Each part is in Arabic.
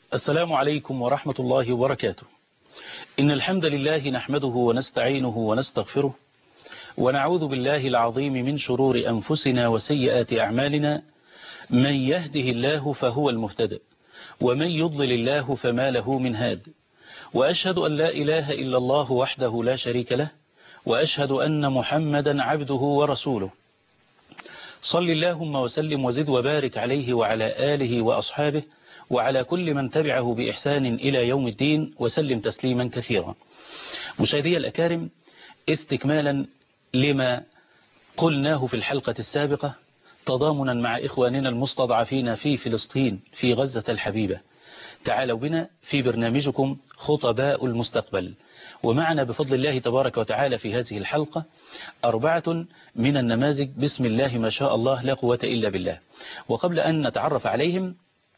السلام عليكم ورحمة الله وبركاته. إن الحمد لله نحمده ونستعينه ونستغفره ونعوذ بالله العظيم من شرور أنفسنا وسيئات أعمالنا. من يهده الله فهو المهتدى ومن يضلل الله فما له من هاد. وأشهد أن لا إله إلا الله وحده لا شريك له، وأشهد أن محمدا عبده ورسوله. صل اللهم وسلم وزد وبارك عليه وعلى آله وأصحابه وعلى كل من تبعه بإحسان إلى يوم الدين وسلم تسليما كثيرا. مشاهدي الأكارم، استكمالا لما قلناه في الحلقة السابقة تضامنا مع إخواننا المستضعفين في فلسطين في غزة الحبيبة، تعالوا بنا في برنامجكم خطباء المستقبل. ومعنا بفضل الله تبارك وتعالى في هذه الحلقة 4 من النماذج بسم الله ما شاء الله لا قوة إلا بالله. وقبل أن نتعرف عليهم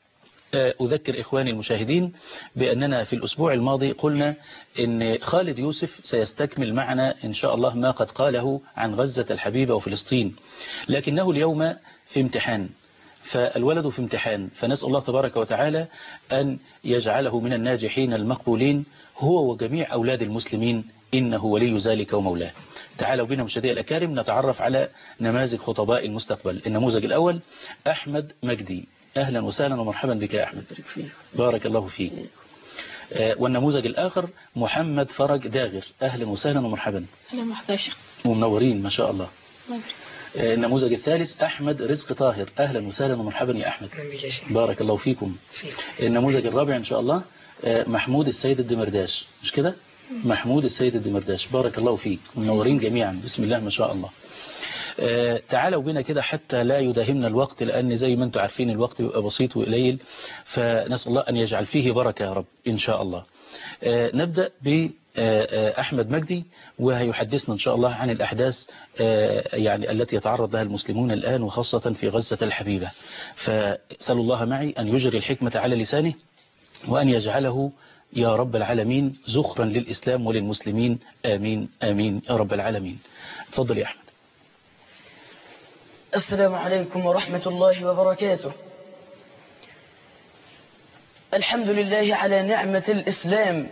أذكر إخواني المشاهدين بأننا في الأسبوع الماضي قلنا إن خالد يوسف سيستكمل معنا إن شاء الله ما قد قاله عن غزة الحبيبة وفلسطين، لكنه اليوم في امتحان، فالولد في امتحان، فنسأل الله تبارك وتعالى أن يجعله من الناجحين المقبولين هو وجميع أولاد المسلمين، إنه ولي ذلك ومولاه. تعالوا بنا مشاهدي الأكارم نتعرف على نماذج خطباء المستقبل. النموذج الأول أحمد مجدي. أهلا وسهلا ومرحبا بك يا أحمد. بارك الله فيك. والنموذج الآخر محمد فرج داغر. أهلا وسهلا ومرحبا. أهلا مرحبا يا شيخ. ومنورين ما شاء الله. النموذج الثالث أحمد رزق طاهر. أهلا وسهلا ومرحبا يا أحمد. بارك الله فيكم. النموذج الرابع إن شاء الله محمود السيد الدمرداش، مش كده؟ محمود السيد الدمرداش. بارك الله فيك. منورين جميعا بسم الله ما شاء الله. تعالوا بنا كده حتى لا يداهمنا الوقت، لأن زي ما انتم عارفين الوقت بيبقى بسيط وقليل، فنسأل الله أن يجعل فيه بركة يا رب إن شاء الله. نبدأ بأحمد مجدي، وهيحدثنا إن شاء الله عن الأحداث يعني التي يتعرض لها المسلمون الآن وخاصة في غزة الحبيبة. فسأل الله معي أن يجري الحكمة على لسانه وأن يجعله يا رب العالمين زخرا للإسلام وللمسلمين، آمين آمين يا رب العالمين. تفضل يا أحمد. السلام عليكم ورحمة الله وبركاته. الحمد لله على نعمة الإسلام،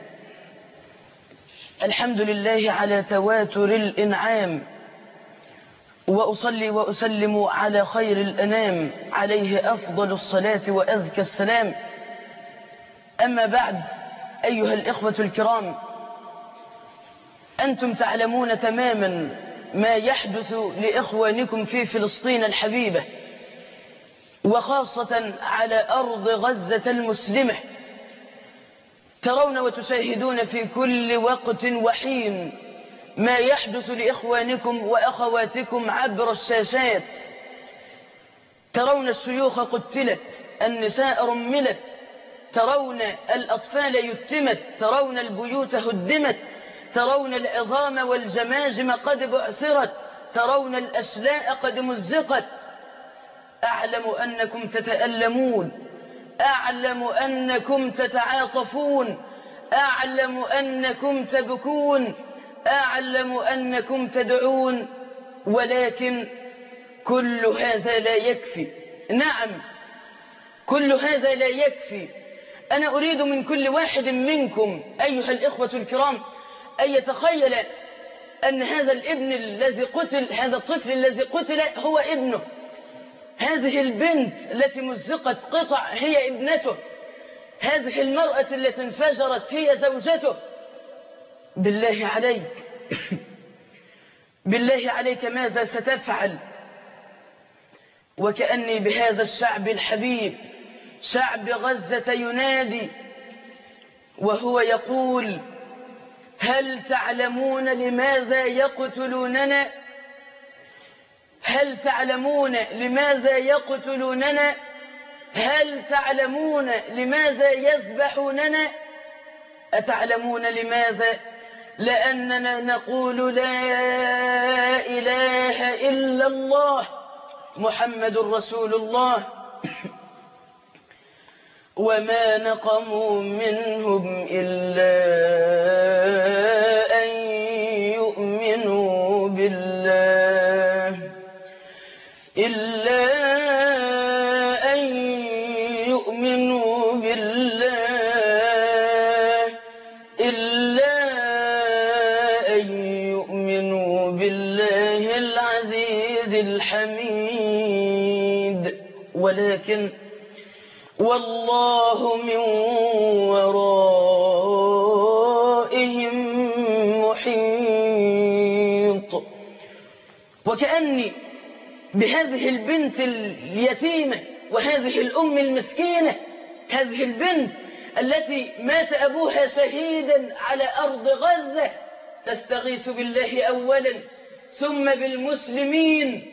الحمد لله على تواتر الإنعام، وأصلي وأسلم على خير الأنام عليه أفضل الصلاة وأزكى السلام. أما بعد، أيها الإخوة الكرام، أنتم تعلمون تماما ما يحدث لإخوانكم في فلسطين الحبيبة، وخاصة على أرض غزة المسلمة. ترون وتشاهدون في كل وقت وحين ما يحدث لإخوانكم وأخواتكم عبر الشاشات. ترون الشيوخ قتلت، النساء رملت، ترون الأطفال يتمت، ترون البيوت هدمت، ترون العظام والجماجم قد بعثرت، ترون الأشلاء قد مزقت. أعلم أنكم تتألمون، أعلم أنكم تتعاطفون، أعلم أنكم تبكون، أعلم أنكم تدعون، ولكن كل هذا لا يكفي. نعم، كل هذا لا يكفي. أنا أريد من كل واحد منكم أيها الإخوة الكرام أن يتخيل أن هذا الابن الذي قتل، هذا الطفل الذي قتل هو ابنه، هذه البنت التي مزقت قطع هي ابنته، هذه المرأة التي انفجرت هي زوجته. بالله عليك بالله عليك ماذا ستفعل؟ وكأني بهذا الشعب الحبيب، شعب غزة، ينادي وهو يقول: هل تعلمون لماذا يقتلوننا؟ هل تعلمون لماذا يقتلوننا؟ هل تعلمون لماذا يذبحوننا؟ أتعلمون لماذا؟ لأننا نقول لا إله إلا الله محمد رسول الله. وما نقموا منهم إلا أن يؤمنوا بالله، إلا أن يؤمنوا بالله حميد. ولكن والله من ورائهم محيط. وكأني بهذه البنت اليتيمة وهذه الأم المسكينة، هذه البنت التي مات أبوها شهيدا على أرض غزة، تستغيث بالله أولا ثم بالمسلمين،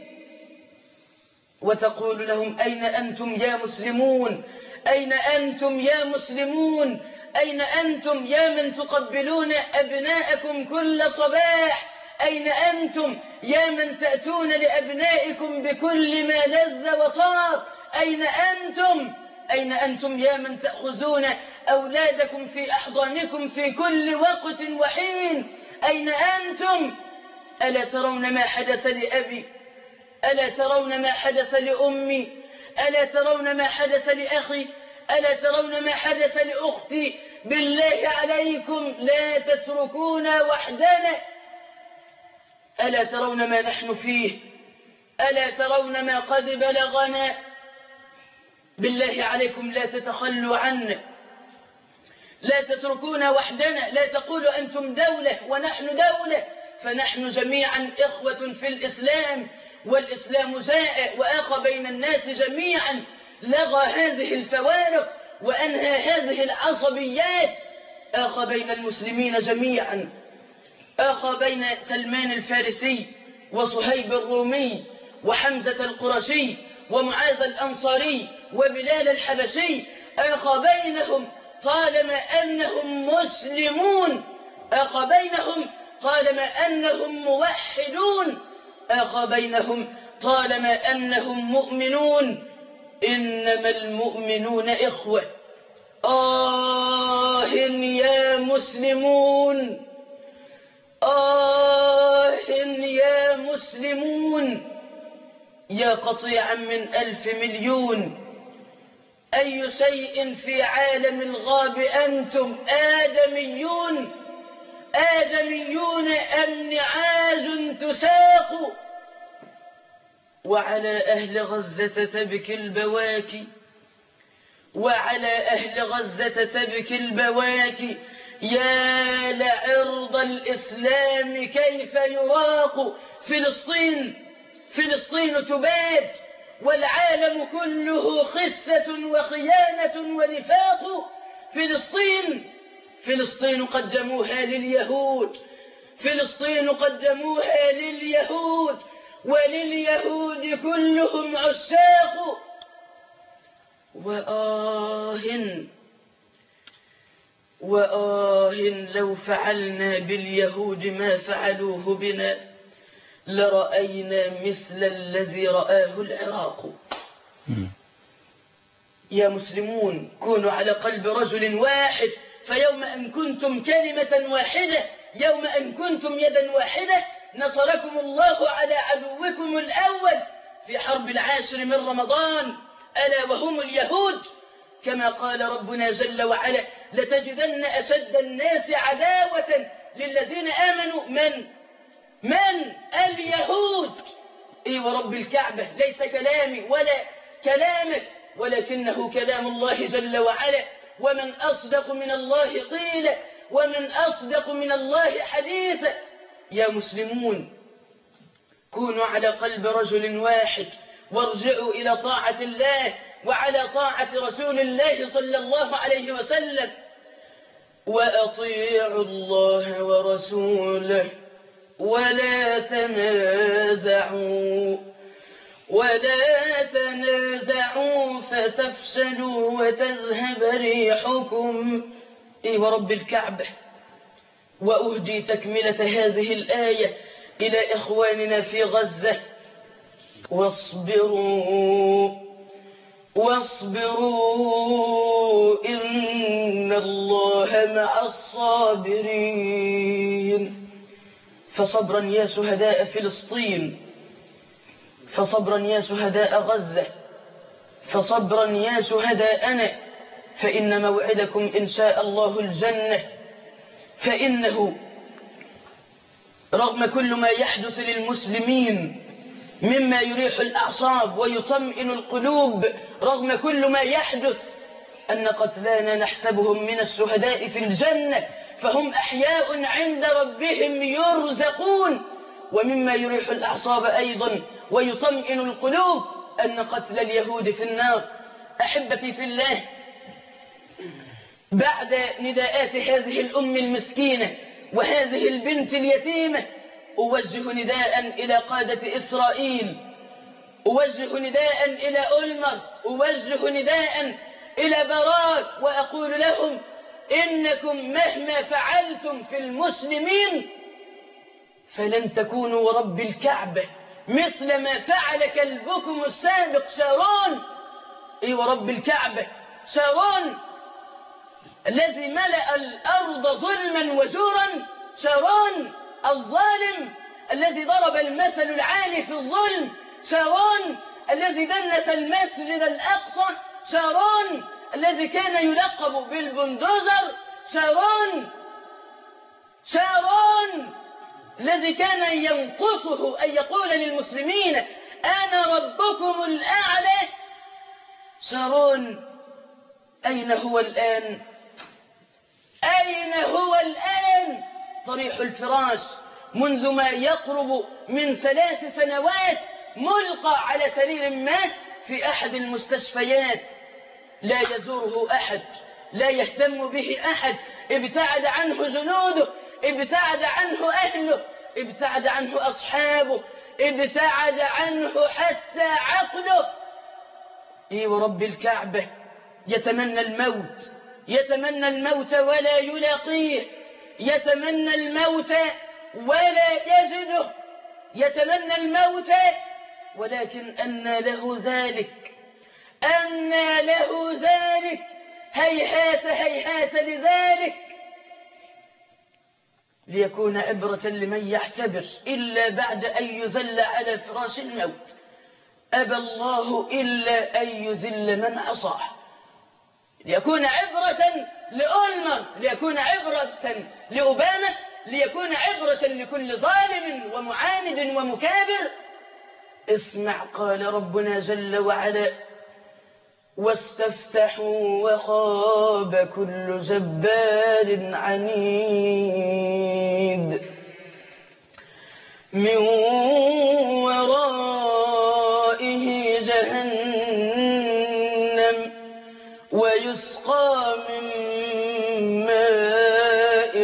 وتقول لهم: أين أنتم يا مسلمون؟ أين أنتم يا مسلمون؟ أين أنتم يا من تقبلون أبناءكم كل صباح؟ أين أنتم يا من تأتون لأبنائكم بكل ما لذ وطاب؟ أين أنتم؟ أين أنتم يا من تأخذون أولادكم في أحضانكم في كل وقت وحين؟ أين أنتم؟ ألا ترون ما حدث لأبي؟ ألا ترون ما حدث لأمي؟ ألا ترون ما حدث لأخي؟ ألا ترون ما حدث لأختي؟ بالله عليكم لا تتركونا وحدنا. ألا ترون ما نحن فيه؟ ألا ترون ما قد بلغنا؟ بالله عليكم لا تتخلوا عنا، لا تتركونا وحدنا، لا تقولوا أنتم دولة ونحن دولة، فنحن جميعا إخوة في الإسلام، والإسلام جاء وآخى بين الناس جميعا، لغى هذه الفوارق وأنهى هذه العصبيات، آخى بين المسلمين جميعا، آخى بين سلمان الفارسي وصهيب الرومي وحمزة القرشي ومعاذ الأنصاري وبلال الحبشي، آخى بينهم طالما أنهم مسلمون، آخى بينهم طالما أنهم موحدون، آخى بينهم طالما أنهم مؤمنون. إنما المؤمنون إخوة. آه يا مسلمون، آه يا مسلمون، يا قطيعا من 1,000 مليون، أي شيء في عالم الغاب أنتم؟ آدميون، آدميون أم نعاج تساق؟ وعلى أهل غزة تبكي البواكي، وعلى أهل غزة تبكي البواكي، يا لعرض الإسلام كيف يراق. فلسطين، فلسطين تباد والعالم كله خسة وخيانة ونفاق. فلسطين، فلسطين قدموها لليهود، فلسطين قدموها لليهود، ولليهود كلهم عشاق. وآه لو فعلنا باليهود ما فعلوه بنا لرأينا مثل الذي رآه العراق. يا مسلمون كونوا على قلب رجل واحد، فيوم أن كنتم كلمة واحدة، يوم أن كنتم يدا واحدة، نصركم الله على عدوكم الأول في حرب 10 من رمضان، ألا وهم اليهود. كما قال ربنا جل وعلا: لتجدن أشد الناس عداوة للذين آمنوا من اليهود. إي ورب الكعبة، ليس كلامي ولا كلامك، ولكنه كلام الله جل وعلا. ومن أصدق من الله قيلا، ومن أصدق من الله حديثا. يا مسلمون كونوا على قلب رجل واحد، وارجعوا إلى طاعة الله وعلى طاعة رسول الله صلى الله عليه وسلم. وأطيعوا الله ورسوله ولا تنازعوا فتفشلوا وتذهب ريحكم. إي ورب الكعبة. وأهدي تكملة هذه الآية إلى إخواننا في غزة: واصبروا إن الله مع الصابرين. فصبرا يا شهداء فلسطين، فصبرا يا شهداء غزة، فصبرا يا شهداءنا، فإن موعدكم إن شاء الله الجنة. فإنه رغم كل ما يحدث للمسلمين مما يريح الأعصاب ويطمئن القلوب رغم كل ما يحدث أن قتلانا نحسبهم من الشهداء في الجنة فهم أحياء عند ربهم يرزقون. ومما يريح الأعصاب أيضا ويطمئن القلوب أن قتل اليهود في النار. أحبتي في الله، بعد نداءات هذه الأم المسكينة وهذه البنت اليتيمة أوجه نداء إلى قادة إسرائيل، أوجه نداء إلى أولمرت، أوجه نداء إلى باراك، وأقول لهم إنكم مهما فعلتم في المسلمين فلن تكونوا ورب الكعبة مثل ما فعل كلبكم السابق شارون. إيه ورب الكعبة، شارون الذي ملأ الأرض ظلما وزورا، شارون الظالم الذي ضرب المثل العالي في الظلم، شارون الذي دنس المسجد الأقصى، شارون الذي كان يلقب بالبندوزر، شارون الذي كان ينقصه أن يقول للمسلمين أنا ربكم الأعلى. شارون أين هو الآن؟ أين هو الآن؟ طريح الفراش منذ ما يقرب من 3 سنوات ملقى على سرير ما في أحد المستشفيات، لا يزوره أحد، لا يهتم به أحد، ابتعد عنه جنوده، ابتعد عنه أهله، ابتعد عنه أصحابه، ابتعد عنه حتى عقله. إيه ورب الكعبة، يتمنى الموت، يتمنى الموت ولا يلاقيه، يتمنى الموت ولا يجده، يتمنى الموت ولكن أنى له ذلك، أنى له ذلك، هيهات هيهات لذلك. ليكون عبرة لمن يعتبر إلا بعد أن يذل على فراش الموت. أبى الله إلا أن يذل من عصاه. ليكون عبرة لأولمرت، ليكون عبرة لأوباما، ليكون عبرة لكل ظالم ومعاند ومكابر. اسمع قال ربنا جل وعلا واستفتحوا وخاب كل جبار عنيد من ورائه جهنم ويسقى من ماء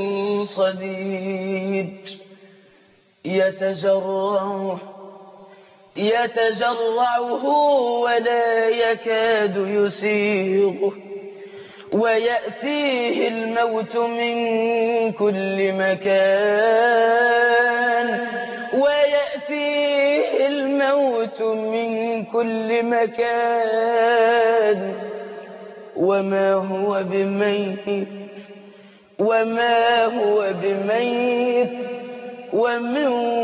صديد يتجرعه ولا يكاد يسيغه ويأتيه الموت من كل مكان وما هو بميت ومن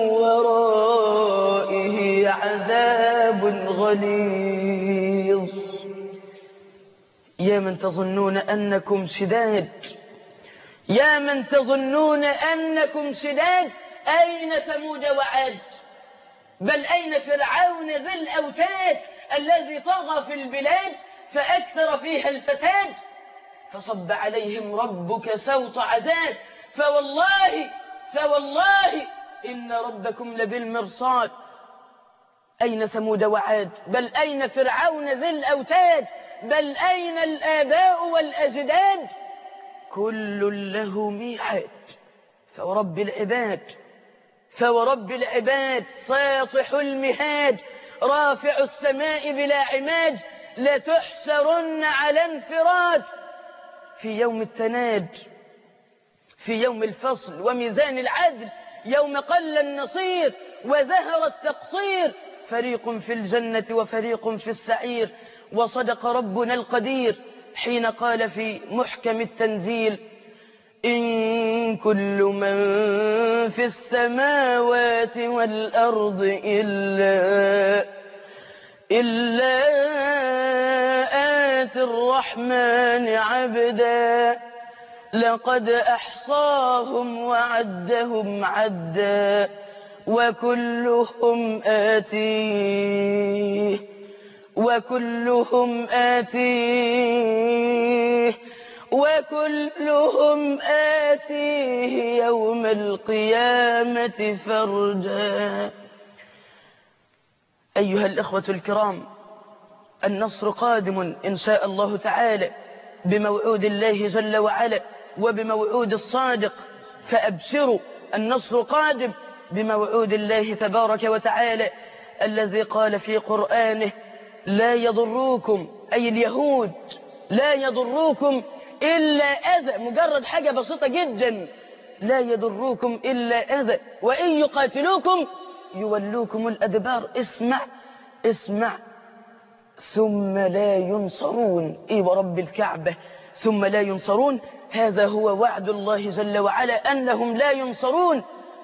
ورائه عذاب غليظ. يا من تظنون أنكم شداد، يا من تظنون أنكم شداد، أين ثمود وعاد؟ بل أين فرعون ذي الأوتاد الذي طغى في البلاد فأكثر فيها الفساد؟ فصب عليهم ربك سوط عذاب. فوالله إن ربكم لبالمرصاد. أين ثمود وعاد؟ بل أين فرعون ذي الأوتاد؟ بل أين الآباء والأجداد؟ كل له ميعاد. فورب العباد ساطح المهاد رافع السماء بلا عماد لتحشرن على انفراد في يوم التناد، في يوم الفصل وميزان العدل، يوم قل النصير وزهر التقصير، فريق في الجنة وفريق في السعير. وصدق ربنا القدير حين قال في محكم التنزيل إن كل من في السماوات والأرض إلا آتي الرحمن عبدا لقد أحصاهم وعدهم عدا وكلهم آتيه وكلهم آتيه وكلهم آتيه يوم القيامة فردا. أيها الإخوة الكرام، النصر قادم إن شاء الله تعالى بموعود الله جل وعلا وبموعود الصادق، فأبشروا، النصر قادم بموعود الله تبارك وتعالى الذي قال في قرآنه: لا يضروكم، أي اليهود، لا يضروكم إلا أذى، مجرد حاجة بسيطة جدا، لا يضروكم إلا أذى، وإن يقاتلوكم يولوكم الأدبار. اسمع ثم لا ينصرون. إيه ورب الكعبة ثم لا ينصرون؟ هذا هو وعد الله جل وعلا أنهم لا ينصرون.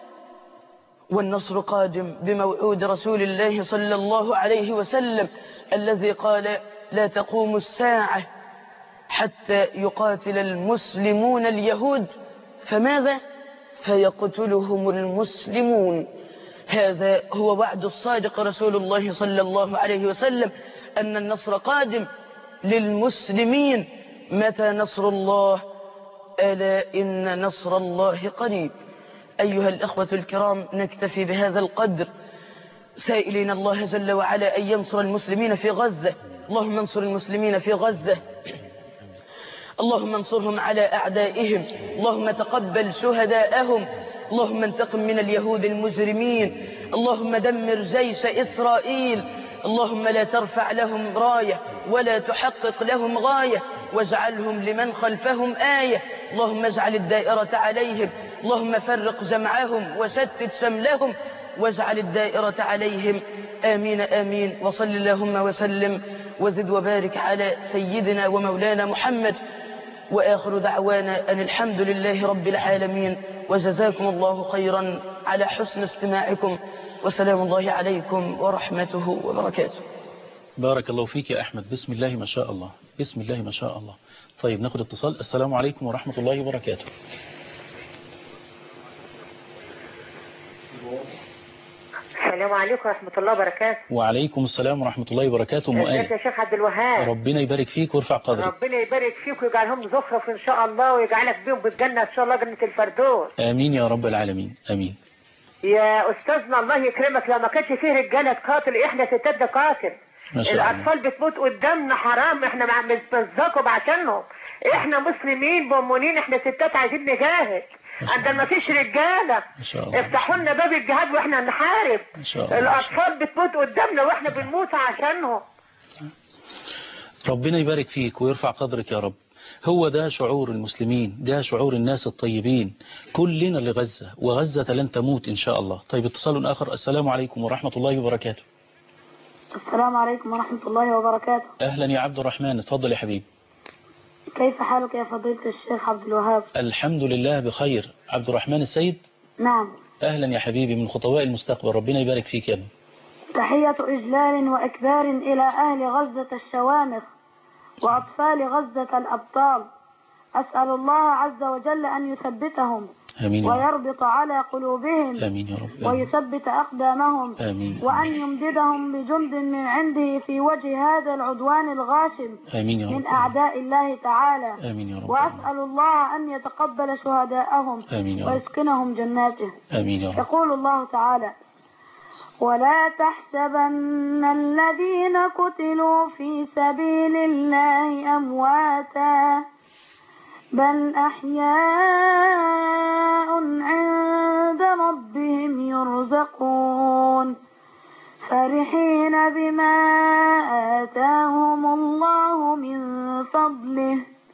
والنصر قادم بموعود رسول الله صلى الله عليه وسلم الذي قال: لا تقوم الساعة حتى يقاتل المسلمون اليهود، فماذا؟ فيقتلهم المسلمون. هذا هو وعد الصادق رسول الله صلى الله عليه وسلم أن النصر قادم للمسلمين. متى نصر الله؟ ألا إن نصر الله قريب. أيها الأخوة الكرام، نكتفي بهذا القدر سائلين الله جل وعلا أن ينصر المسلمين في غزة. اللهم انصر المسلمين في غزة، اللهم انصرهم على أعدائهم، اللهم تقبل شهداءهم، اللهم انتقم من اليهود المجرمين، اللهم دمر جيش إسرائيل، اللهم لا ترفع لهم راية ولا تحقق لهم غاية، واجعلهم لمن خلفهم آية. اللهم اجعل الدائرة عليهم، اللهم فرق جمعهم وشتت شملهم واجعل الدائرة عليهم. آمين آمين. وصل اللهم وسلم وزد وبارك على سيدنا ومولانا محمد، وآخر دعوانا أن الحمد لله رب العالمين، وجزاكم الله خيرا على حسن استماعكم، وسلام الله عليكم ورحمته وبركاته. بارك الله فيك يا أحمد. بسم الله ما شاء الله، بسم الله ما شاء الله. طيب ناخد اتصال. السلام عليكم ورحمة الله وبركاته. السلام عليكم ورحمة الله وبركاته. وعليكم السلام ورحمة الله وبركاته. ازيك يا شيخ عبد الوهاب؟ ربنا يبارك فيك ويرفع قدرك. ربنا يبارك فيك ويجعلهم زخرف إن شاء الله، ويجعلك بيهم بالجنة إن شاء الله، جنة الفردوس. آمين يا رب العالمين. آمين. يا أستاذنا الله يكرمك، لو ما كانش فيه رجالة تقاتل إحنا ستات نقاتل. الأطفال بتموت قدامنا حرام، إحنا بنتمزقوا عشانهم. إحنا مسلمين مؤمنين، إحنا ستات عايزين نجاهد. عندما ما فيش رجالة افتحوا لنا باب الجهاد واحنا نحارب. الأطفال بتموت قدامنا واحنا بنموت عشانهم. ربنا يبارك فيك ويرفع قدرك يا رب. هو ده شعور المسلمين، ده شعور الناس الطيبين. كلنا لغزة، وغزة لن تموت إن شاء الله. طيب اتصال آخر. السلام عليكم ورحمة الله وبركاته. السلام عليكم ورحمة الله وبركاته. أهلا يا عبد الرحمن، اتفضل يا حبيبي. كيف حالك يا فضيلة الشيخ عبد الوهاب؟ الحمد لله بخير. عبد الرحمن السيد؟ نعم. أهلا يا حبيبي، من خطواء المستقبل، ربنا يبارك فيك يا ابني. تحية إجلال وإكبار إلى أهل غزة الشوامخ وأطفال غزة الأبطال. أسأل الله عز وجل أن يثبتهم آمين ويربط على قلوبهم. آمين يا رب. ويثبت أقدامهم. آمين. وأن يمددهم بجند من عنده في وجه هذا العدوان الغاشم. آمين يا رب. من أعداء الله تعالى. آمين يا رب. وأسأل الله أن يتقبل شهداءهم. آمين يا رب. ويسكنهم جناته. آمين يا رب. يقول الله تعالى: ولا تحسبن الذين قتلوا في سبيل الله أمواتا بل أحياء عند ربهم يرزقون فرحين بما آتاهم الله من فضله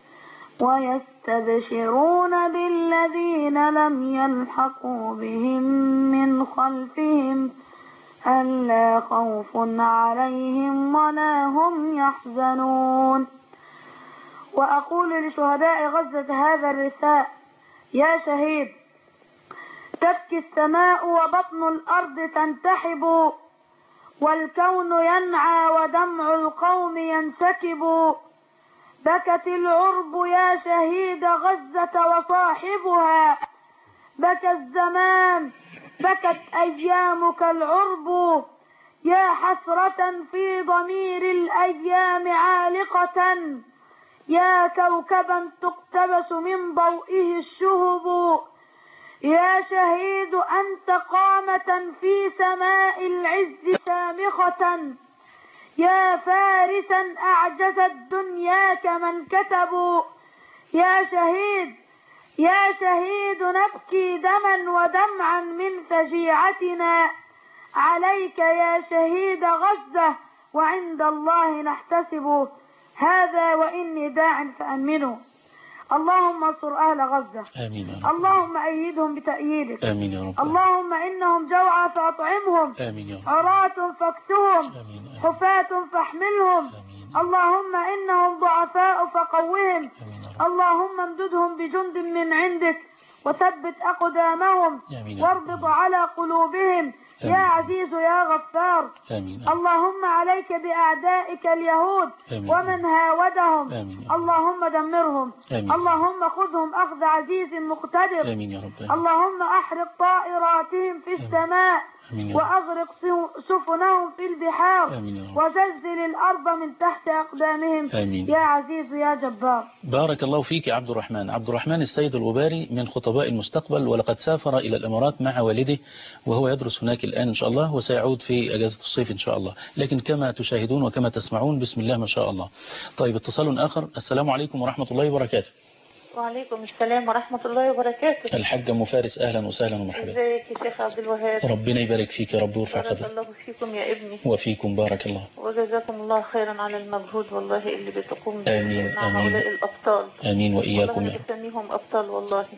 ويستبشرون بالذين لم يلحقوا بهم من خلفهم ألا خوف عليهم ولا هم يحزنون. وأقول لشهداء غزة هذا الرثاء: يا شهيد، تبكي السماء وبطن الأرض تنتحب والكون ينعى ودمع القوم ينسكب. بكت العرب يا شهيد غزة وصاحبها، بكى الزمان بكت أيامك العرب يا حسرة في ضمير الأيام عالقة يا كوكبا تقتبس من ضوئه الشهب يا شهيد أنت قامة في سماء العز شامخة يا فارسا أعجزت دنياك من كتبوا يا شهيد نبكي دما ودمعا من فجيعتنا عليك يا شهيد غزة وعند الله نحتسب هذا وإني داع فأمنوا اللهم انصر أهل غزة آمين يا رب. اللهم أيدهم بتأييدك آمين يا رب. اللهم إنهم جوعى فأطعمهم آمين يا رب. عراة فاكسهم آمين. حفاة فاحملهم آمين. اللهم إنهم ضعفاء فقوهم آمين. اللهم امددهم بجند من عندك وثبت أقدامهم آمين. واربط على قلوبهم يا عزيز يا غفار آمين. اللهم عليك بأعدائك اليهود آمين. ومن هاودهم آمين. اللهم دمرهم آمين. اللهم خذهم أخذ عزيز مقتدر آمين يا رب. اللهم أحرق طائراتهم في السماء آمين. وأغرق سفنهم في البحار آمين يا رب. وزلزل الأرض من تحت أقدامهم آمين. يا عزيز يا جبار. بارك الله فيك يا عبد الرحمن. عبد الرحمن السيد الغباري من خطباء المستقبل، ولقد سافر إلى الإمارات مع والده وهو يدرس هناك الآن إن شاء الله، وسيعود في أجازة الصيف إن شاء الله، لكن كما تشاهدون وكما تسمعون بسم الله ما شاء الله. طيب اتصال آخر. السلام عليكم ورحمة الله وبركاته. وعليكم السلام ورحمة الله وبركاته. الحاج أم فارس أهلا وسهلا ومرحبا. ازيك يا شيخ عبد الوهاب؟ ربنا يبارك فيك يا رب ويرفع بارك قدرك. الله فيكم يا ابني وفيكم بارك الله. وجزاكم الله خيرا على المجهود والله اللي بتقوم به آمين. مع آمين. هؤلاء الأبطال. آمين وإياكم والله يا رب. بسميهم أبطال والله.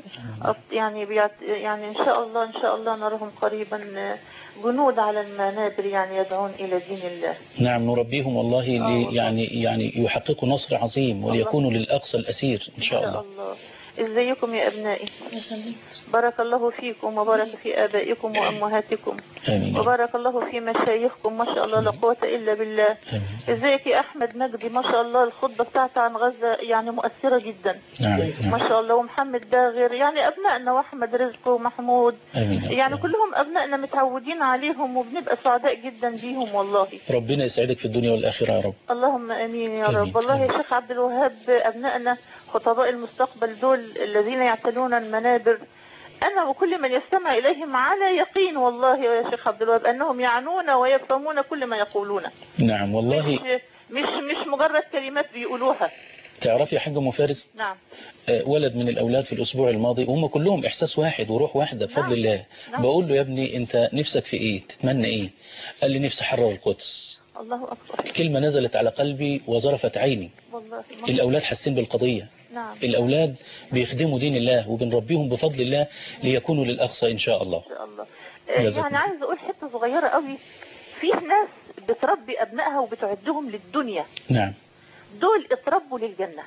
يعني إن شاء الله نراهم قريبا جنود على المنابر يعني يدعون إلى دين الله. نعم نربيهم والله يعني يحققوا نصر عظيم وليكونوا للأقصى الأسير إن شاء الله. ازيكم يا ابنائي؟ بارك الله فيكم وبارك في ابائكم وامهاتكم. آمين. وبارك الله في مشايخكم ما شاء الله لا قوه الا بالله. ازيك يا احمد مجدي؟ ما شاء الله الخطبه بتاعته عن غزه يعني مؤثره جدا. نعم. ما شاء الله. ومحمد باغر يعني ابنائنا واحمد رزق ومحمود. آمين. يعني كلهم ابنائنا متعودين عليهم وبنبقى سعداء جدا بيهم والله. ربنا يسعدك في الدنيا والآخرة يا رب. اللهم امين يا آمين. رب. والله يا شيخ عبد الوهاب ابنائنا خطباء المستقبل دول الذين يعتلون المنابر أنا وكل من يستمع إليهم على يقين والله يا شيخ عبد الوهاب أنهم يعنون ويفهمون كل ما يقولون. نعم والله. مش مجرد كلمات بيقولوها. تعرفي يا حاج أم فارس؟ نعم. ولد من الأولاد في الأسبوع الماضي وهم كلهم إحساس واحد وروح واحدة بفضل نعم. الله. نعم. بقول له يا ابني أنت نفسك في إيه؟ تتمنى إيه؟ قال لي نفسي أحرر القدس. الله أكبر. كلمة نزلت على قلبي وظرفت عيني. والله. الأولاد حاسين بالقضية. نعم. الأولاد بيخدموا دين الله وبنربيهم بفضل الله ليكونوا للأقصى إن شاء الله. إن شاء الله. يعني عايز أقول حتة صغيرة قوي. في ناس بتربي أبنائها وبتعدهم للدنيا. نعم. دول اتربوا للجنة.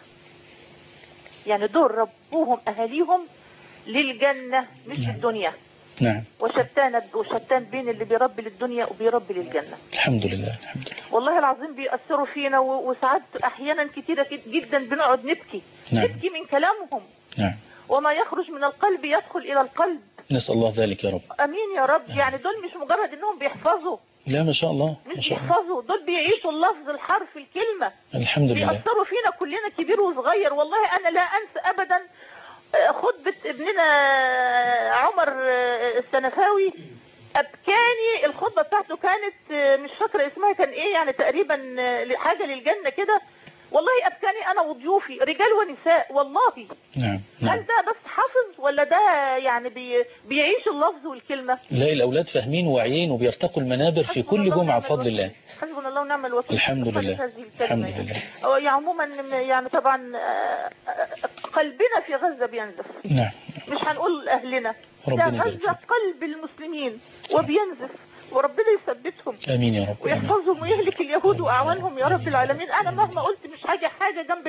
يعني دول ربوهم أهاليهم للجنة مش للدنيا. نعم. وشتان بين اللي بيربي للدنيا وبيربي للجنة. الحمد لله. الحمد لله. والله العظيم بيأثروا فينا وساعات أحيانا كثيرة جدا بنقعد نبكي. نعم. نبكي من كلامهم. نعم. وما يخرج من القلب يدخل إلى القلب. نسأل الله ذلك يا رب. أمين يا رب. يعني دول مش مجرد إنهم بيحفظوا. لا ما شاء الله. مش بيحفظوا، دول بيعيشوا اللفظ الحرف الكلمة. الحمد لله. بيأثروا فينا كلنا كبير وصغير. والله أنا لا أنسى أبدا خطبة ابننا عمر السنفاوي. أبكاني. الخطبة بتاعته كانت مش فاكرة اسمها كان إيه يعني تقريبا حاجة للجنة كده. والله أبكاني أنا وضيوفي رجال ونساء والله. نعم. هل ده بس حافظ ولا ده يعني بيعيش اللفظ والكلمة؟ لا الأولاد فاهمين وواعيين وبيرتقوا المنابر في كل جمعة بفضل الله. حسبنا الله ونعم الوكيل. الحمد لله. الحمد لله. يعني عموما يعني طبعا قلبنا في غزة بينزف. نعم. مش هنقول أهلنا. ربنا ده غزة قلب المسلمين وبينزف وربنا يثبتهم. امين يا رب. ويحفظهم ويهلك اليهود واعوانهم يا رب العالمين. انا مهما قلت مش حاجه جنب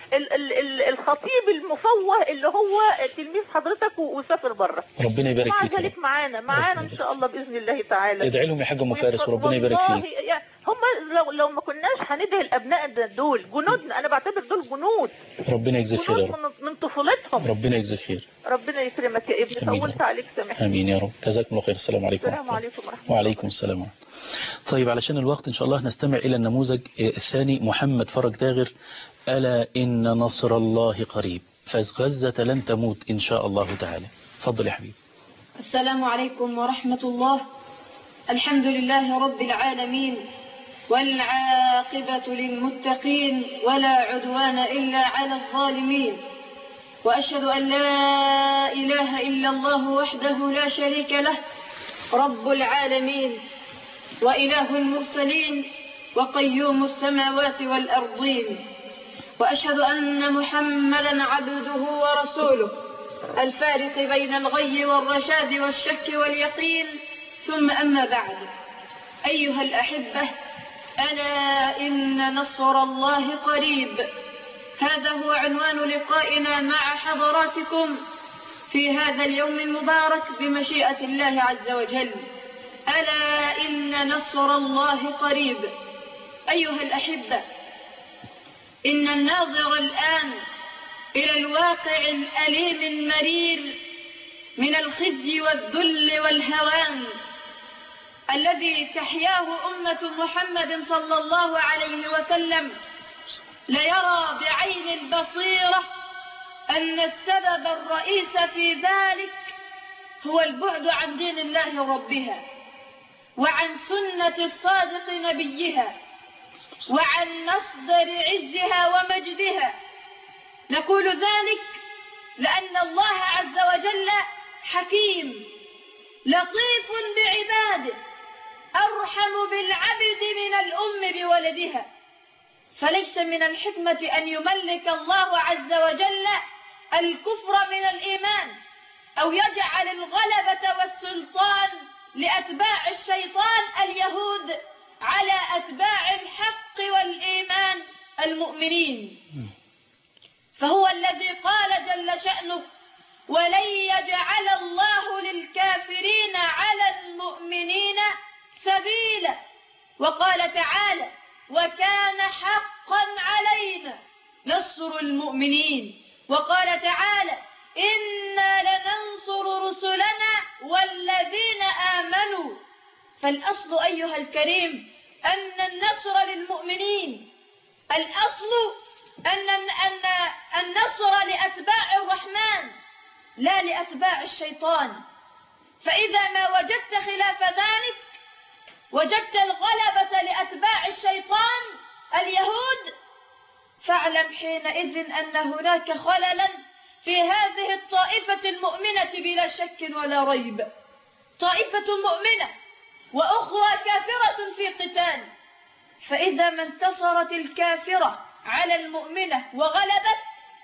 الخطيب المفوه اللي هو تلميذ حضرتك وسافر بره. ربنا يبارك فيك. مع ذلك معانا ان شاء الله باذن الله تعالى. ادعي لهم يا حاج ام فارس وربنا يبارك فيك. هم لو ما كناش هندعي الابناء دول جنودنا. انا بعتبر دول جنود. ربنا يجزيك خير يا رب. من طفولتهم. ربنا يجزيك خير. ربنا يكرمك يا ابني، طولت عليك سامحني. امين يا رب. جزاكم الله خير. السلام عليكم. السلام عليكم ورحمة الله. وعليكم السلام. طيب علشان الوقت ان شاء الله نستمع الى النموذج الثاني. محمد فرج داغر: ألا إن نصر الله قريب، فغزة لن تموت إن شاء الله تعالى. فضل يا حبيبي. السلام عليكم ورحمة الله. الحمد لله رب العالمين، والعاقبة للمتقين، ولا عدوان إلا على الظالمين، وأشهد أن لا إله إلا الله وحده لا شريك له رب العالمين، وإله المرسلين، وقيوم السماوات والأرضين، وأشهد أن محمدا عبده ورسوله الفارق بين الغي والرشاد والشك واليقين. ثم أما بعد، أيها الأحبة، ألا إن نصر الله قريب. هذا هو عنوان لقائنا مع حضراتكم في هذا اليوم المبارك بمشيئة الله عز وجل. ألا إن نصر الله قريب. أيها الأحبة، إن الناظر الآن إلى الواقع الأليم المرير من الخزي والذل والهوان الذي تحياه أمة محمد صلى الله عليه وسلم، ليرى بعين البصيرة أن السبب الرئيس في ذلك هو البعد عن دين الله ربها، وعن سنة الصادق نبيها، وعن مصدر عزها ومجدها. نقول ذلك لأن الله عز وجل حكيم لطيف بعباده، أرحم بالعبد من الأم بولدها. فليس من الحكمة أن يملك الله عز وجل الكفر من الإيمان، أو يجعل الغلبة والسلطان لأتباع الشيطان اليهود على أتباع الحق والإيمان المؤمنين. فهو الذي قال جل شأنه: ولن يجعل الله للكافرين على المؤمنين سبيلا. وقال تعالى: وكان حقا علينا نصر المؤمنين. وقال تعالى: إنا لننصر رسلنا والذين آمنوا. فالأصل أيها الكريم أن النصر للمؤمنين، الأصل أن النصر لأتباع الرحمن لا لأتباع الشيطان. فإذا ما وجدت خلاف ذلك، وجدت الغلبة لأتباع الشيطان اليهود، فاعلم حينئذ أن هناك خللا في هذه الطائفة المؤمنة بلا شك ولا ريب. طائفة مؤمنة وأخرى كافرة في قتال، فإذا ما انتصرت الكافرة على المؤمنة وغلبت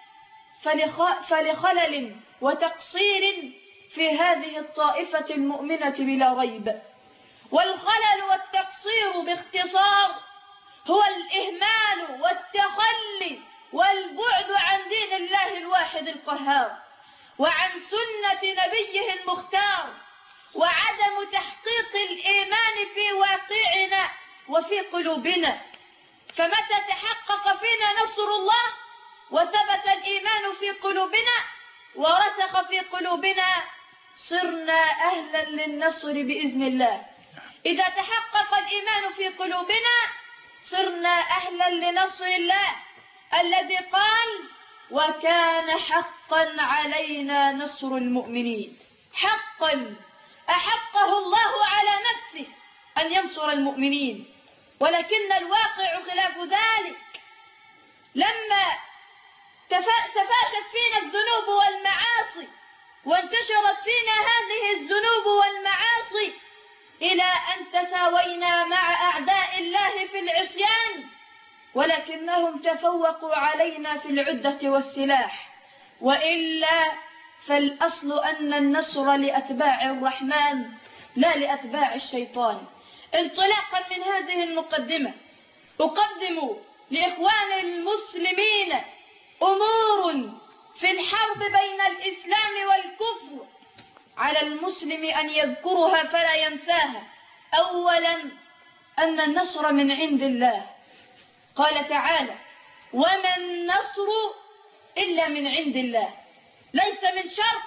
فلخلل وتقصير في هذه الطائفة المؤمنة بلا ريب. والخلل والتقصير باختصار هو الإهمال والتخلي والبعد عن دين الله الواحد القهار، وعن سنة نبيه المختار، وعدم تحقيق الإيمان في واقعنا وفي قلوبنا. فمتى تحقق فينا نصر الله وثبت الإيمان في قلوبنا ورسخ في قلوبنا، صرنا أهلا للنصر بإذن الله. إذا تحقق الإيمان في قلوبنا صرنا أهلا لنصر الله الذي قال: وكان حقا علينا نصر المؤمنين. حقا أحقه الله على نفسه أن ينصر المؤمنين، ولكن الواقع خلاف ذلك. لما تفاشت فينا الذنوب والمعاصي وانتشرت فينا هذه الذنوب والمعاصي إلى أن تساوينا مع أعداء الله في العصيان، ولكنهم تفوقوا علينا في العدة والسلاح. وإلا فالأصل أن النصر لأتباع الرحمن لا لأتباع الشيطان. انطلاقا من هذه المقدمة، أقدم لإخوان المسلمين أمور في الحرب بين الإسلام والكفر على المسلم أن يذكرها فلا ينساها. أولا، أن النصر من عند الله. قال تعالى: وما النصر إلا من عند الله. ليس من شرق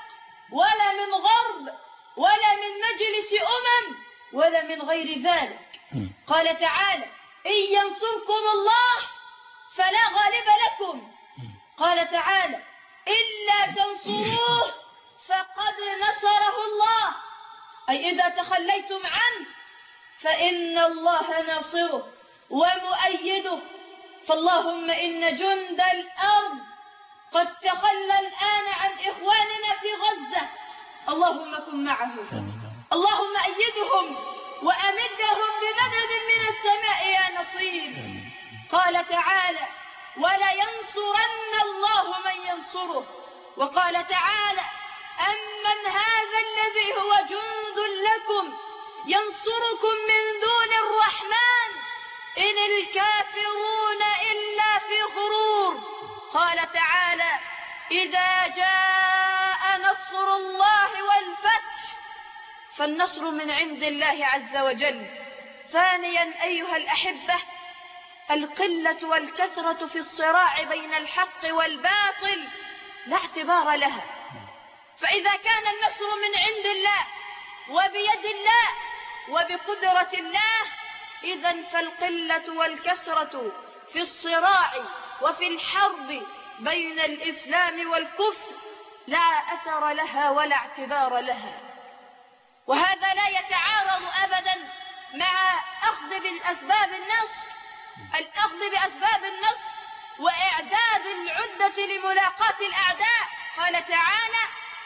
ولا من غرب ولا من مجلس ولا من غير ذلك. قال تعالى: إن ينصركم الله فلا غالب لكم. قال تعالى: إلا تنصروه فقد نصره الله، أي إذا تخليتم عنه فإن الله ناصره ومؤيده. فاللهم إن جند الأرض قد تخلى الآن عن إخواننا في غزة، اللهم كن معهم، اللهم أيدهم وأمدهم بمدد من السماء يا نصير. قال تعالى: ولينصرن الله من ينصره. وقال تعالى: أمن هذا الذي هو جند لكم ينصركم من دون الرحمن إن الكافرون إلا في غرور. قال تعالى: إذا جاء نصر الله والفتح فالنصر من عند الله عز وجل. ثانيا أيها الأحبة، القلة والكثرة في الصراع بين الحق والباطل لا اعتبار لها، فإذا كان النصر من عند الله وبيد الله وبقدرة الله، إذن فالقلة والكثرة في الصراع وفي الحرب بين الإسلام والكفر لا أثر لها ولا اعتبار لها. وهذا لا يتعارض أبدا مع أخذ بالأسباب النصر، الأخذ بأسباب النصر وإعداد العدة لملاقاة الأعداء. قال تعالى: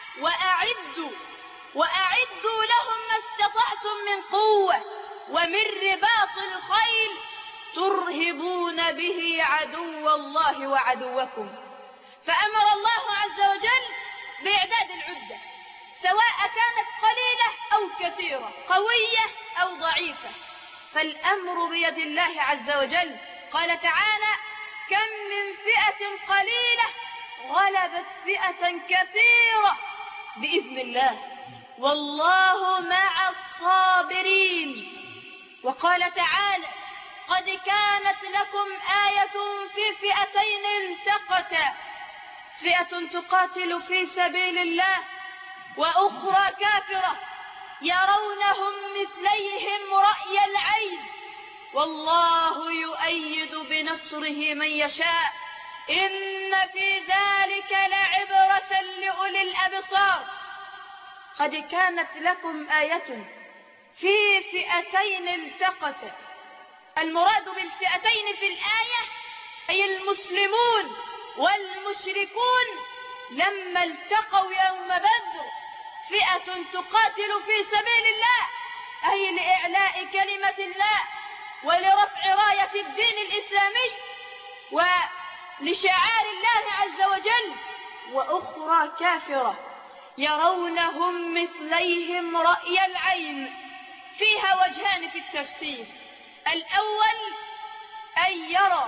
وأعدوا لهم ما استطعتم من قوة ومن رباط الخيل ترهبون به عدو الله وعدوكم. فأمر الله عز وجل بإعداد العدة، سواء كانت قليلة أو كثيرة، قوية أو ضعيفة، فالأمر بيد الله عز وجل. قال تعالى: كم من فئة قليلة غلبت فئة كثيرة بإذن الله والله مع الصابرين. وقال تعالى: قد كانت لكم آية في فئتين التقتا، فئة تقاتل في سبيل الله وأخرى كافرة يرونهم مثليهم رأي العين والله يؤيد بنصره من يشاء إن في ذلك لعبرة لأولي الأبصار. قد كانت لكم آية في فئتين التقتا. المراد بالفئتين في الآية أي المسلمون والمشركون لما التقوا يوم بدر، فئة تقاتل في سبيل الله أي لإعلاء كلمة الله ولرفع راية الدين الإسلامي ولشعار الله عز وجل، وأخرى كافرة يرونهم مثليهم رأي العين. فيها وجهان في التفسير: الأول أن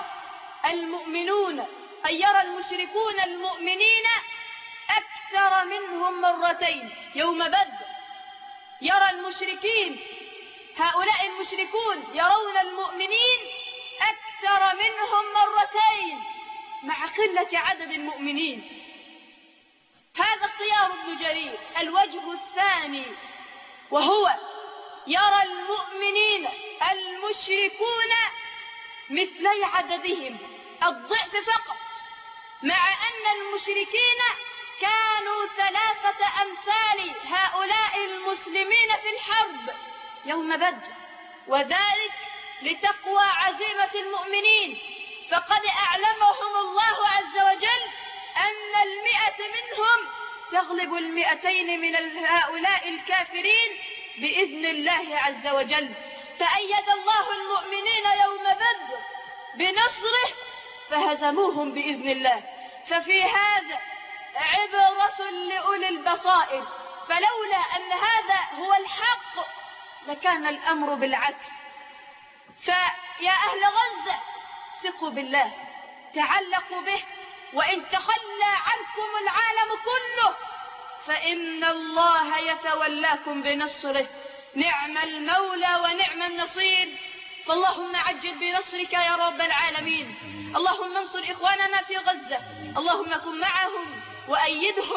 يرى المشركون المؤمنين أكثر منهم مرتين يوم بدر. يرى المشركين، هؤلاء المشركون يرون المؤمنين أكثر منهم مرتين مع قلة عدد المؤمنين. هذا اختيار ابن جرير. الوجه الثاني وهو يرى المؤمنين المشركون مثلي عددهم الضعف فقط، مع أن المشركين كانوا 3 أمثال هؤلاء المسلمين في الحرب يوم بدر، وذلك لتقوى عزيمة المؤمنين. فقد أعلمهم الله عز وجل أن 100 منهم تغلب 200 من هؤلاء الكافرين بإذن الله عز وجل. فأيد الله المؤمنين يوم بدر بنصره فهزموهم بإذن الله. ففي هذا عبرة لأولي البصائر، فلولا أن هذا هو الحق لكان الأمر بالعكس. فيا أهل غزة ثقوا بالله، تعلقوا به، وإن تخلى عنكم العالم كله فإن الله يتولاكم بنصره، نعم المولى ونعم النصير. فاللهم عجل بنصرك يا رب العالمين. اللهم انصر إخواننا في غزة، اللهم كن معهم وأيدهم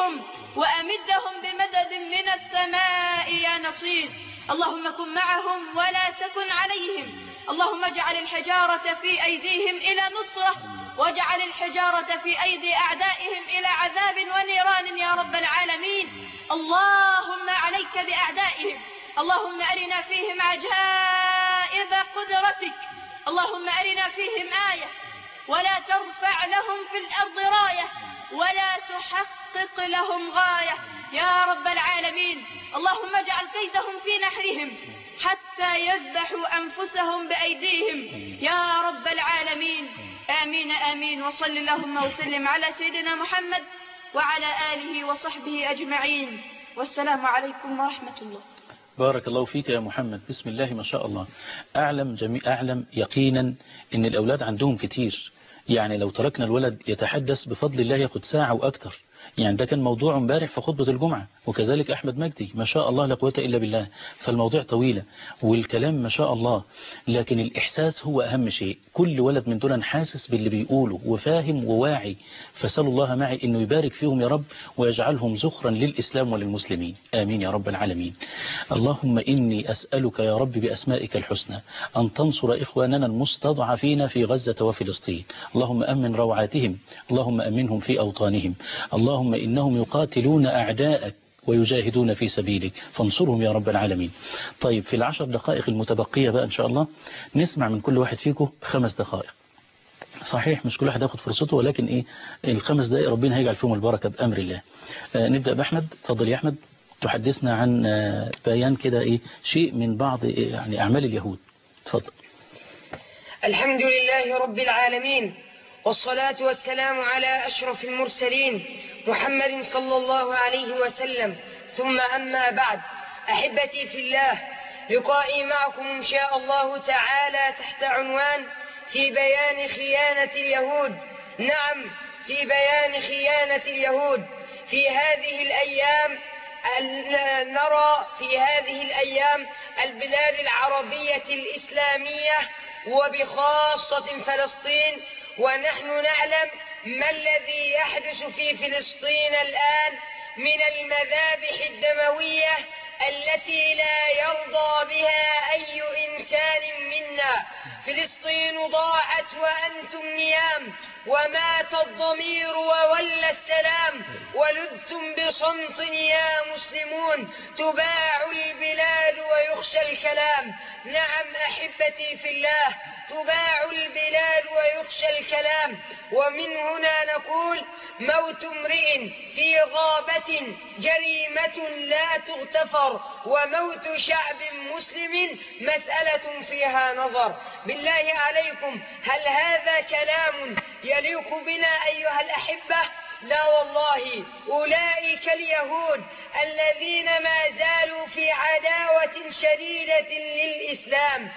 وأمدهم بمدد من السماء يا نصير. اللهم كن معهم ولا تكن عليهم. اللهم اجعل الحجارة في أيديهم إلى نصرة، واجعل الحجارة في أيدي أعدائهم إلى عذاب ونيران يا رب العالمين. اللهم عليك بأعدائهم. اللهم أرنا فيهم عجائب قدرتك. اللهم أرنا فيهم آية ولا ترفع لهم في الأرض راية ولا تحقق لهم غاية يا رب العالمين. اللهم اجعل كيدهم في نحرهم حتى يذبحوا أنفسهم بأيديهم يا رب العالمين. آمين آمين. وصل اللهم وسلم على سيدنا محمد وعلى آله وصحبه أجمعين، والسلام عليكم ورحمة الله. بارك الله فيك يا محمد. بسم الله ما شاء الله. أعلم يقينا إن الأولاد عندهم كتير، يعني لو تركنا الولد يتحدث بفضل الله ياخد ساعة وأكتر. يعني ده كان موضوع امبارح في خطبة الجمعة، وكذلك أحمد مجدي ما شاء الله لا قوة إلا بالله. فالموضوع طويلة والكلام ما شاء الله، لكن الإحساس هو أهم شيء. كل ولد من دول حاسس باللي بيقوله وفاهم وواعي، فسأل الله معي إنه يبارك فيهم يا رب ويجعلهم زخرا للإسلام وللمسلمين. آمين يا رب العالمين. اللهم إني أسألك يا رب بأسمائك الحسنى أن تنصر إخواننا المستضعفين في غزة وفلسطين. اللهم أمن روعاتهم، اللهم أمنهم في أوطانهم. اللهم إنهم يقاتلون أعداءك ويجاهدون في سبيلك، فانصرهم يا رب العالمين. طيب في ال10 دقائق المتبقية بقى إن شاء الله نسمع من كل واحد فيكم 5 دقائق. صحيح مش كل واحد ياخد فرصته، ولكن ال5 دقائق ربنا هيجعل فيهم البركة بأمر الله. نبدأ بأحمد. تفضل يا أحمد، تحدثنا عن بيان كده شيء من بعض يعني أعمال اليهود. تفضل. الحمد لله رب العالمين، والصلاة والسلام على أشرف المرسلين محمد صلى الله عليه وسلم، ثم أما بعد. أحبتي في الله، لقائي معكم إن شاء الله تعالى تحت عنوان في بيان خيانة اليهود. نعم، في بيان خيانة اليهود. في هذه الأيام نرى في هذه الأيام البلاد العربية الإسلامية وبخاصة فلسطين، ونحن نعلم ما الذي يحدث في فلسطين الآن من المذابح الدموية التي لا يرضى بها أي إنسان منا. فلسطين ضاعت وأنتم نيام، ومات الضمير وولى السلام، ولذتم بصمت يا مسلمون. تباع البلاد ويخشى الكلام. نعم أحبتي في الله، تباع البلاد ويخشى الكلام. ومن هنا نقول: موت امرئ في غابة جريمة لا تغتفر، وموت شعب مسلم مسألة فيها نظر. بالله عليكم، هل هذا كلام يليق بنا أيها الأحبة؟ لا والله. أولئك اليهود الذين ما زالوا في عداوة شديدة للإسلام.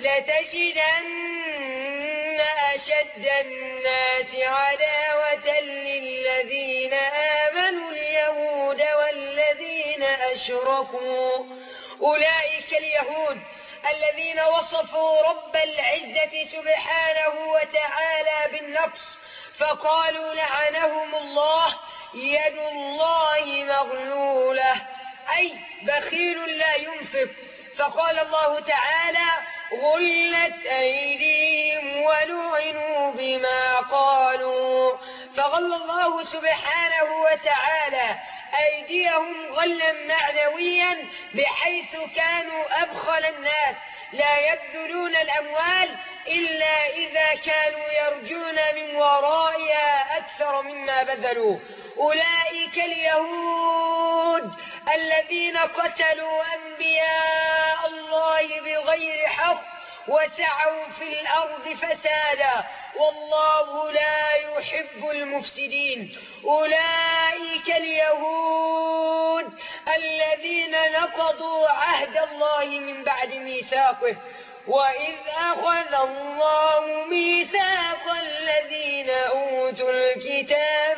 لتجدن أشد الناس عداوة للذين آمنوا اليهود والذين أشركوا. أولئك اليهود الذين وصفوا رب العزة سبحانه وتعالى بالنقص، فقالوا لعنهم الله: يد الله مغلولة، أي بخيل لا ينفق. فقال الله تعالى: غلت أيديهم ولعنوا بما قالوا. فغل الله سبحانه وتعالى أيديهم غلا معنويا، بحيث كانوا أبخل الناس، لا يبذلون الأموال إلا إذا كانوا يرجون من ورائها أكثر مما بذلوا. أولئك اليهود الذين قتلوا أنبياء الله بغير حق وسعوا في الأرض فسادا، والله لا يحب المفسدين. أولئك اليهود الذين نقضوا عهد الله من بعد ميثاقه. وإذ أخذ الله ميثاق الذين أوتوا الكتاب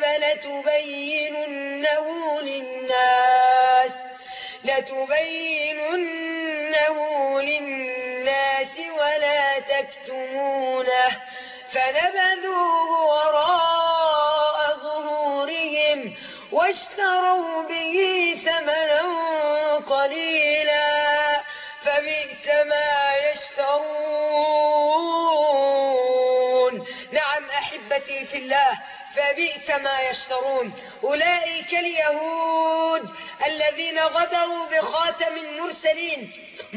لتبيننه للناس ولا تكتمونه، فنبذوه وراء ظهورهم. واشتروا به ثمنا قليلا فبئس ما يشترون. نعم أحبتي في الله، فبئس ما يشترون. أولئك اليهود الذين غدروا بخاتم المرسلين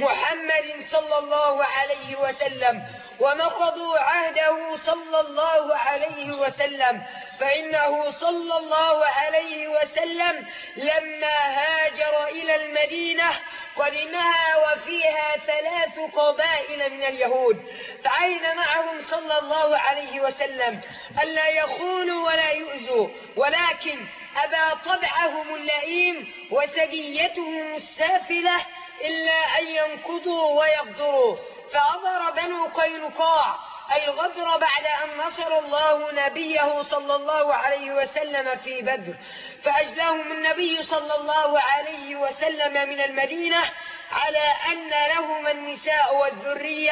محمد صلى الله عليه وسلم ونقضوا عهده صلى الله عليه وسلم، فإنه صلى الله عليه وسلم لما هاجر إلى المدينة قدمها وفيها 3 قبائل من اليهود، فعين معهم صلى الله عليه وسلم ألا يخونوا ولا يؤذوا، ولكن أبى طبعهم اللئيم وسجيتهم السافلة إلا أن ينقضوا ويغدروا، فأظهر بنو قينقاع أي الغدر بعد أن نصر الله نبيه صلى الله عليه وسلم في بدر، فأجلاهم النبي صلى الله عليه وسلم من المدينة على أن لهم النساء والذرية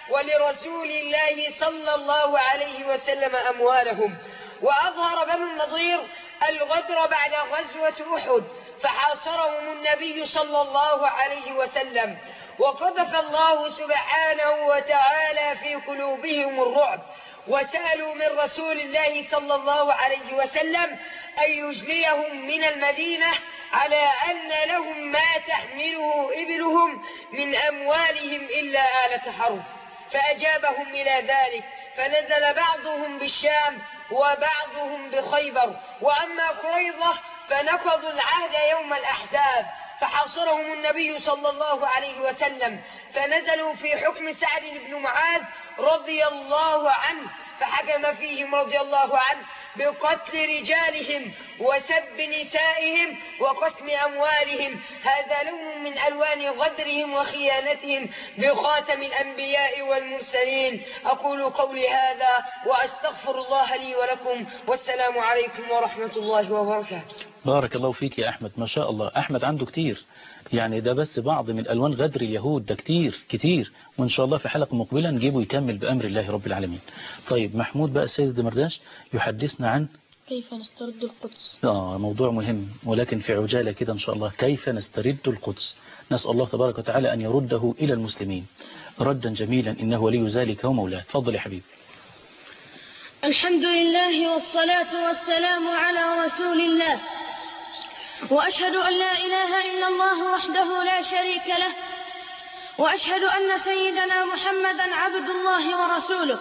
ولرسول الله صلى الله عليه وسلم أموالهم. وأظهر بنو النضير الغدر بعد غزوة أحد، فحاصرهم النبي صلى الله عليه وسلم، وقذف الله سبحانه وتعالى في قلوبهم الرعب، وسألوا من رسول الله صلى الله عليه وسلم أن يجليهم من المدينة على أن لهم ما تحمله إبلهم من أموالهم إلا آلة حرب، فأجابهم إلى ذلك، فنزل بعضهم بالشام وبعضهم بخيبر. وأما قريظة فنقضوا العهد يوم الأحزاب، فحاصرهم النبي صلى الله عليه وسلم، فنزلوا في حكم سعد بن معاذ رضي الله عنه، فحكم فيهم رضي الله عنه بقتل رجالهم وسب نسائهم وقسم أموالهم. هذا لون من ألوان غدرهم وخيانتهم بخاتم الأنبياء والمرسلين. أقول قولي هذا وأستغفر الله لي ولكم، والسلام عليكم ورحمة الله وبركاته. بارك الله فيك يا أحمد، ما شاء الله. أحمد عنده كتير، يعني ده بس بعض من ألوان غدر اليهود، ده كتير كتير، وإن شاء الله في حلقة مقبلة نجيبه يكمل بأمر الله رب العالمين. طيب محمود بقى السيد الدمرداش يحدثنا عن كيف نسترد القدس. موضوع مهم، ولكن في عجالة كده إن شاء الله. كيف نسترد القدس؟ نسأل الله تبارك وتعالى أن يرده إلى المسلمين ردا جميلا، إنه ولي ذلك ومولاه. تفضل يا حبيبي. الحمد لله والصلاة والسلام على رسول الله، وأشهد أن لا إله إلا الله وحده لا شريك له، وأشهد أن سيدنا محمدا عبد الله ورسوله.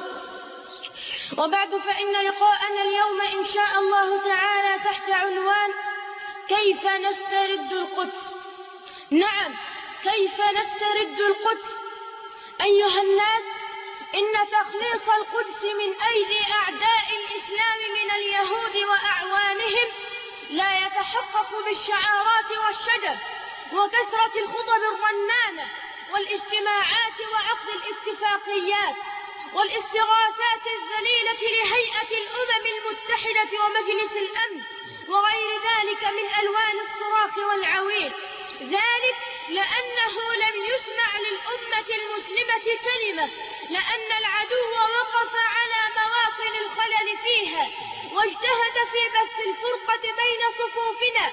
وبعد، فإن لقاءنا اليوم إن شاء الله تعالى تحت عنوان كيف نسترد القدس. نعم، كيف نسترد القدس؟ أيها الناس، إن تخليص القدس من أيدي أعداء الإسلام من اليهود وأعوانهم لا يتحقق بالشعارات والشجر وكثرة الخطب الرنانة والاجتماعات وعقد الاتفاقيات والاستغاثات الذليلة لهيئة الأمم المتحدة ومجلس الأمن وغير ذلك من ألوان الصراخ والعويل، ذلك لأنه لم يسمع للأمة المسلمة كلمة، لأن العدو وقف على مواطن الخلل فيها واجتهد في بث الفرقة بين صفوفنا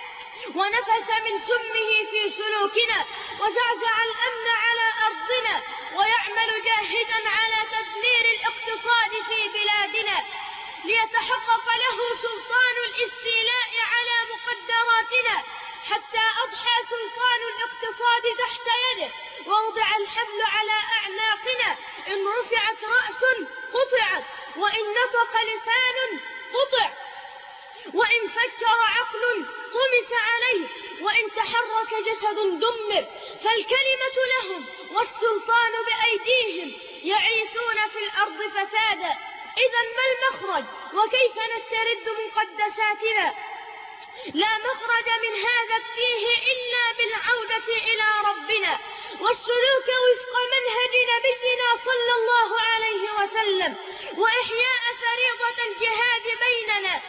ونفث من سمه في سلوكنا وزعزع الأمن على أرضنا ويعمل جاهدا على تدمير الاقتصاد في بلادنا ليتحقق له سلطان الاستيلاء على مقدراتنا، حتى أضحى سلطان الاقتصاد تحت يده ووضع الحبل على أعناقنا. إن رفعت رأس قطعت، وإن نطق لسان قطع، وإن فكر عقل طمس عليه، وإن تحرك جسد دمر. فالكلمة لهم والسلطان بأيديهم، يعيثون في الأرض فسادا. إذا ما المخرج؟ وكيف نسترد مقدساتنا؟ لا مخرج من هذا التيه إلا بالعودة إلى ربنا والسلوك وفق منهج نبينا صلى الله عليه وسلم وإحياء فريضة الجهاد بيننا.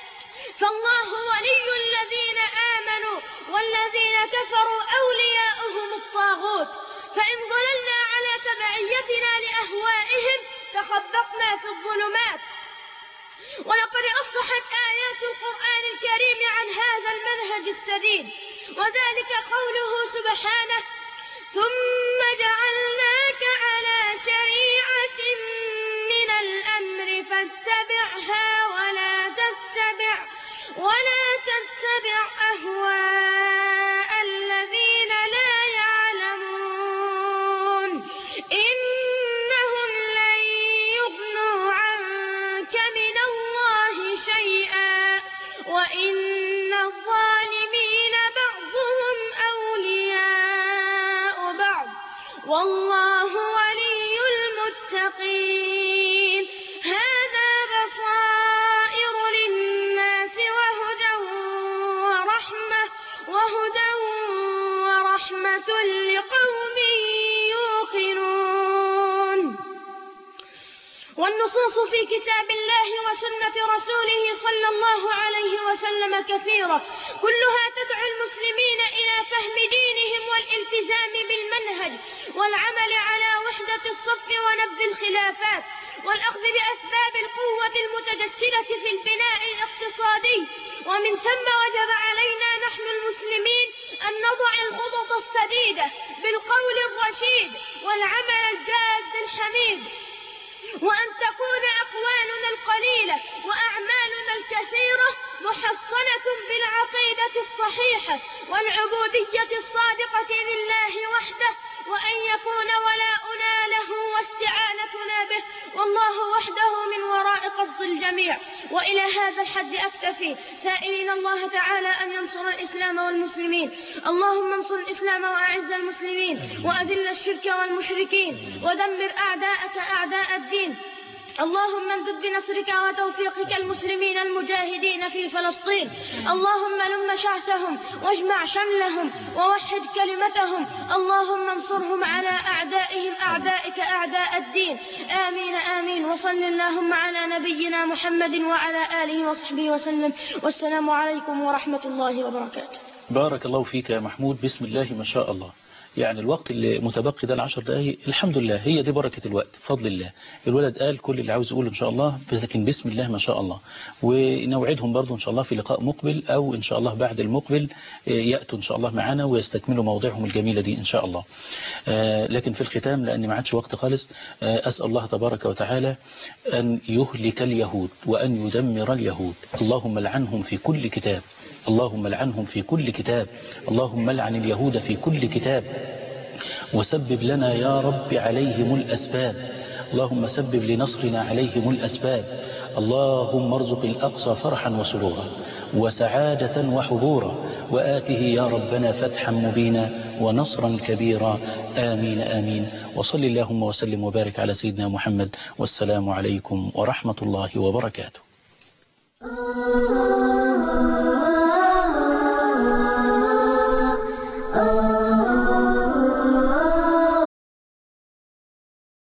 فالله ولي الذين آمنوا والذين كفروا أولياؤهم الطاغوت، فإن ضللنا على تبعيتنا لأهوائهم تخبطنا في الظلمات. ولقد أفصحت آيات القرآن الكريم الكريم عن هذا المنهج السديد، وذلك قوله سبحانه: ثم جعلناك على شريعة من الأمر فاتبعها ولا تتبع أهواء الذين لا يعلمون، إنهم لن يغنوا عنك من الله شيئا وإن الظالمين بعضهم أولياء بعض والله ولي المتقين. هذا بصائر للناس وهدى ورحمة لقوم يوقنون. والنصوص في كتاب الله وسنة رسوله صلى الله عليه وسلم كثيرة، كلها تدعو المسلمين إلى فهم دينهم والالتزام بالمنهج والعمل على وحدة الصف ونبذ الخلافات والأخذ بأسباب القوة المتجسدة في البناء الاقتصادي. ومن ثم وجب علينا نحن المسلمين أن نضع الخطط السديدة بالقول الرشيد والعمل الجاد الحميد، وأن تكون أقوالنا القليلة وأعمالنا الكثيرة محصنة بالعقيدة الصحيحة والعبودية الصادقة لله وحده، وأن يكون ولاؤنا له واستعانتنا به والله وحده من وراء قصد الجميع. وإلى هذا الحد أكتفي، سائلين الله تعالى أن ينصر الإسلام والمسلمين. اللهم انصر الإسلام وأعز المسلمين وأذل الشرك والمشركين ودمر أعداءك أعداء الدين. اللهم امدد بنصرك وتوفيقك المسلمين المجاهدين في فلسطين. اللهم لم شعثهم واجمع شملهم ووحد كلمتهم. اللهم انصرهم على أعدائهم أعدائك أعداء الدين. آمين آمين. وصل اللهم على نبينا محمد وعلى آله وصحبه وسلم، والسلام عليكم ورحمة الله وبركاته. بارك الله فيك يا محمود. بسم الله ما شاء الله. يعني الوقت اللي متبقي ده 10 دقايق الحمد لله، هي دي بركة الوقت بفضل الله. الولد قال كل اللي عاوز يقوله إن شاء الله، لكن بسم الله ما شاء الله. ونوعدهم برضو إن شاء الله في لقاء مقبل أو إن شاء الله بعد المقبل يأتوا إن شاء الله معنا ويستكملوا مواضيعهم الجميلة دي إن شاء الله. لكن في الختام لأن ما عادش وقت خالص، أسأل الله تبارك وتعالى أن يهلك اليهود وأن يدمر اليهود. اللهم لعنهم في كل كتاب، اللهم لعنهم في كل كتاب، اللهم لعن اليهود في كل كتاب، وسبب لنا يا رب عليهم الأسباب، اللهم سبب لنصرنا عليهم الأسباب. اللهم ارزق الأقصى فرحا وسرورا وسعادة وحبورا، وآته يا ربنا فتحا مبينا ونصرا كبيرا. آمين آمين. وصل اللهم وسلم وبارك على سيدنا محمد، والسلام عليكم ورحمة الله وبركاته.